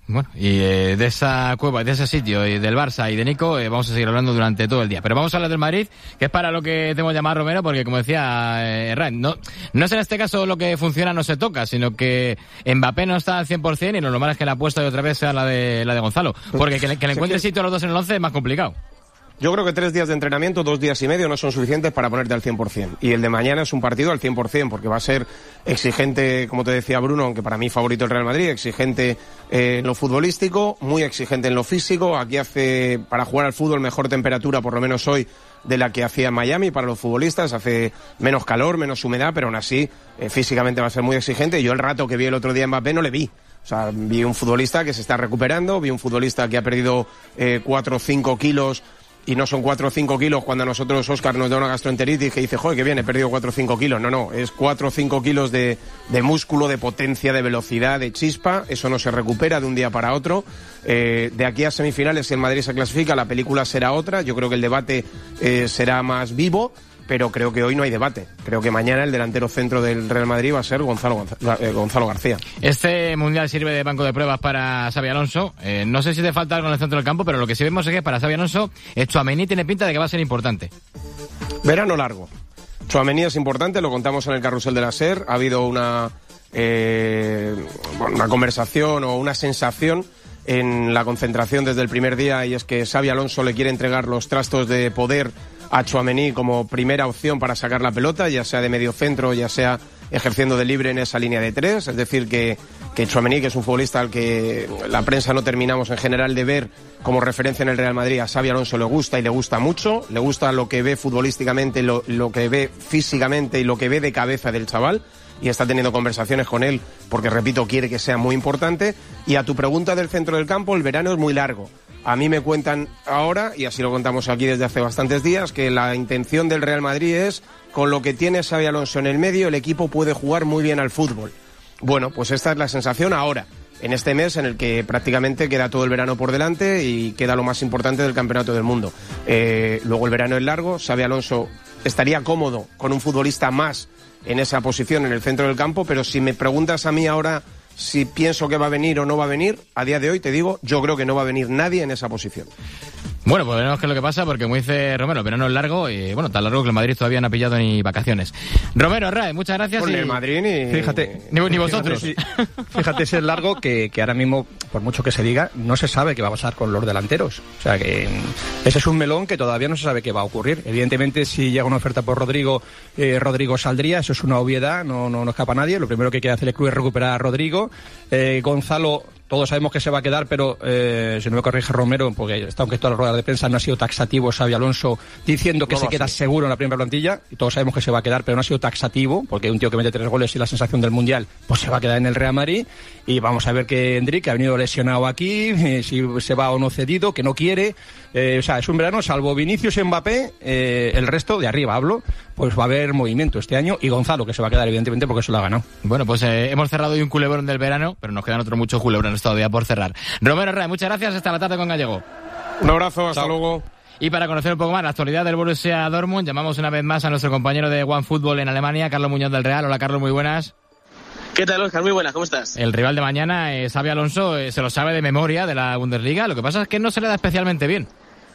Bueno, y de esa cueva, de ese sitio, y del Barça y de Nico, vamos a seguir hablando durante todo el día. Pero vamos a hablar del Madrid, que es para lo que tengo llamado a Romero, porque como decía Ran, no es en este caso lo que funciona no se toca, sino que Mbappé no está al 100% y lo normal es que la apuesta de otra vez sea la de Gonzalo. Porque que le encuentre sitio a los dos en el 11 es más complicado. Yo creo que 3 días de entrenamiento, 2 días y medio no son suficientes para ponerte al 100%. Y el de mañana es un partido al 100%, porque va a ser exigente, como te decía Bruno, aunque para mí favorito el Real Madrid, exigente en lo futbolístico, muy exigente en lo físico. Aquí hace, para jugar al fútbol, mejor temperatura, por lo menos hoy, de la que hacía en Miami para los futbolistas. Hace menos calor, menos humedad, pero aún así, físicamente va a ser muy exigente. Yo el rato que vi el otro día en Mbappé no le vi. O sea, vi un futbolista que se está recuperando, vi un futbolista que ha perdido 4 o 5 kilos, y no son 4 o 5 kilos cuando a nosotros Óscar nos da una gastroenteritis que dice, joder, que bien, he perdido 4 o 5 kilos. No, es 4 o 5 kilos de músculo, de potencia, de velocidad, de chispa. Eso no se recupera de un día para otro. De aquí a semifinales, si el Madrid se clasifica, la película será otra. Yo creo que el debate será más vivo, pero creo que hoy no hay debate. Creo que mañana el delantero centro del Real Madrid va a ser Gonzalo García. Este Mundial sirve de banco de pruebas para Xabi Alonso. No sé si te falta algo en el centro del campo, pero lo que sí vemos es que para Xabi Alonso, Tchouaméni tiene pinta de que va a ser importante. Verano largo. Tchouaméni es importante, lo contamos en el carrusel de la SER. Ha habido una conversación o una sensación en la concentración desde el primer día, y es que Xabi Alonso le quiere entregar los trastos de poder a Tchouaméni como primera opción para sacar la pelota, ya sea de medio centro, ya sea ejerciendo de libre en esa línea de 3, es decir que Tchouaméni, que es un futbolista al que la prensa no terminamos en general de ver como referencia en el Real Madrid, a Xabi Alonso le gusta y le gusta mucho, le gusta lo que ve futbolísticamente, lo que ve físicamente y lo que ve de cabeza del chaval, y está teniendo conversaciones con él porque, repito, quiere que sea muy importante. Y a tu pregunta del centro del campo, el verano es muy largo. A mí me cuentan ahora, y así lo contamos aquí desde hace bastantes días, que la intención del Real Madrid es, con lo que tiene Xabi Alonso en el medio, el equipo puede jugar muy bien al fútbol. Bueno, pues esta es la sensación ahora, en este mes en el que prácticamente queda todo el verano por delante y queda lo más importante del Campeonato del Mundo. Luego el verano es largo, Xabi Alonso estaría cómodo con un futbolista más en esa posición en el centro del campo, pero si me preguntas a mí ahora si pienso que va a venir o no va a venir, a día de hoy te digo, yo creo que no va a venir nadie en esa posición. Bueno, pues veremos qué es lo que pasa, porque como dice Romero, el verano es largo y, bueno, tan largo que el Madrid todavía no ha pillado ni vacaciones. Romero, Ray, muchas gracias. Por el Madrid ni vosotros. Fíjate si es largo que ahora mismo, por mucho que se diga, no se sabe qué va a pasar con los delanteros. O sea que ese es un melón que todavía no se sabe qué va a ocurrir. Evidentemente, si llega una oferta por Rodrigo, Rodrigo saldría, eso es una obviedad, no escapa a nadie. Lo primero que quiere hacer el club es recuperar a Rodrigo. Gonzalo, todos sabemos que se va a quedar, pero si no me corrige Romero, porque aunque todas las ruedas de prensa no ha sido taxativo Xabi Alonso diciendo que no se queda seguro en la primera plantilla, y todos sabemos que se va a quedar, pero no ha sido taxativo, porque un tío que mete 3 goles y la sensación del Mundial, pues se va a quedar en el Real Madrid. Y vamos a ver que Endrick, que ha venido lesionado aquí, si se va o no cedido, que no quiere. O sea, es un verano, salvo Vinicius y Mbappé, el resto, de arriba hablo, pues va a haber movimiento este año, y Gonzalo, que se va a quedar evidentemente porque se lo ha ganado. Bueno, pues hemos cerrado hoy un culebrón del verano, pero nos quedan otros muchos culebrones todavía por cerrar. Romero, Ray, muchas gracias, hasta la tarde con Gallego. Un abrazo, hasta luego. Y para conocer un poco más la actualidad del Borussia Dortmund, llamamos una vez más a nuestro compañero de OneFootball en Alemania, Carlos Muñoz del Real. Hola, Carlos, muy buenas. ¿Qué tal, Óscar? Muy buenas, ¿cómo estás? El rival de mañana, Xabi Alonso, se lo sabe de memoria de la Bundesliga, lo que pasa es que no se le da especialmente bien.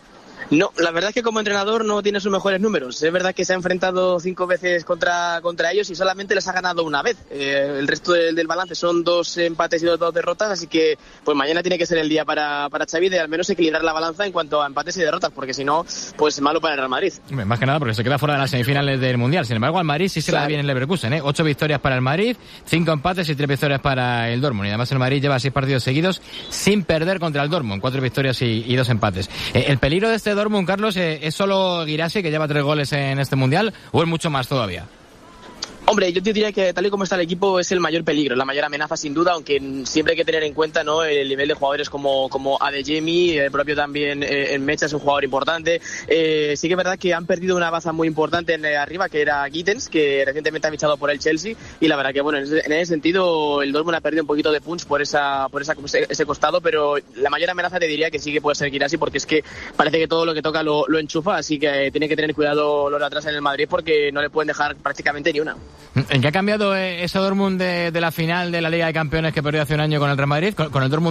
No, la verdad es que como entrenador no tiene sus mejores números. Es verdad que se ha enfrentado 5 veces contra ellos y solamente les ha ganado una vez. El resto del balance son 2 empates y 2 derrotas, así que pues mañana tiene que ser el día para Xavi de al menos equilibrar la balanza en cuanto a empates y derrotas, porque si no, pues malo para el Real Madrid. Más que nada porque se queda fuera de las semifinales del Mundial. Sin embargo, al Madrid sí se le da bien el Leverkusen, 8 victorias para el Madrid, 5 empates y 3 victorias para el Dortmund. Y además el Madrid lleva 6 partidos seguidos sin perder contra el Dortmund, 4 victorias y 2 empates. El peligro de este Dortmund, Carlos, ¿es solo Guirassy, que lleva 3 goles en este Mundial, o es mucho más todavía? Hombre, yo te diría que tal y como está el equipo es el mayor peligro, la mayor amenaza sin duda, aunque siempre hay que tener en cuenta, ¿no?, el nivel de jugadores como Adeyemi, el propio también en Mecha es un jugador importante. Sí que es verdad que han perdido una baza muy importante arriba, que era Gittens, que recientemente ha fichado por el Chelsea, y la verdad que bueno, en ese sentido el Dortmund ha perdido un poquito de punch por ese costado, pero la mayor amenaza te diría que sí que puede ser Guirassy, porque es que parece que todo lo que toca lo enchufa, así que tiene que tener cuidado los de atrás en el Madrid, porque no le pueden dejar prácticamente ni una. ¿En qué ha cambiado ese Dortmund de la final de la Liga de Campeones que perdió hace un año con el Real Madrid? Con el Dortmund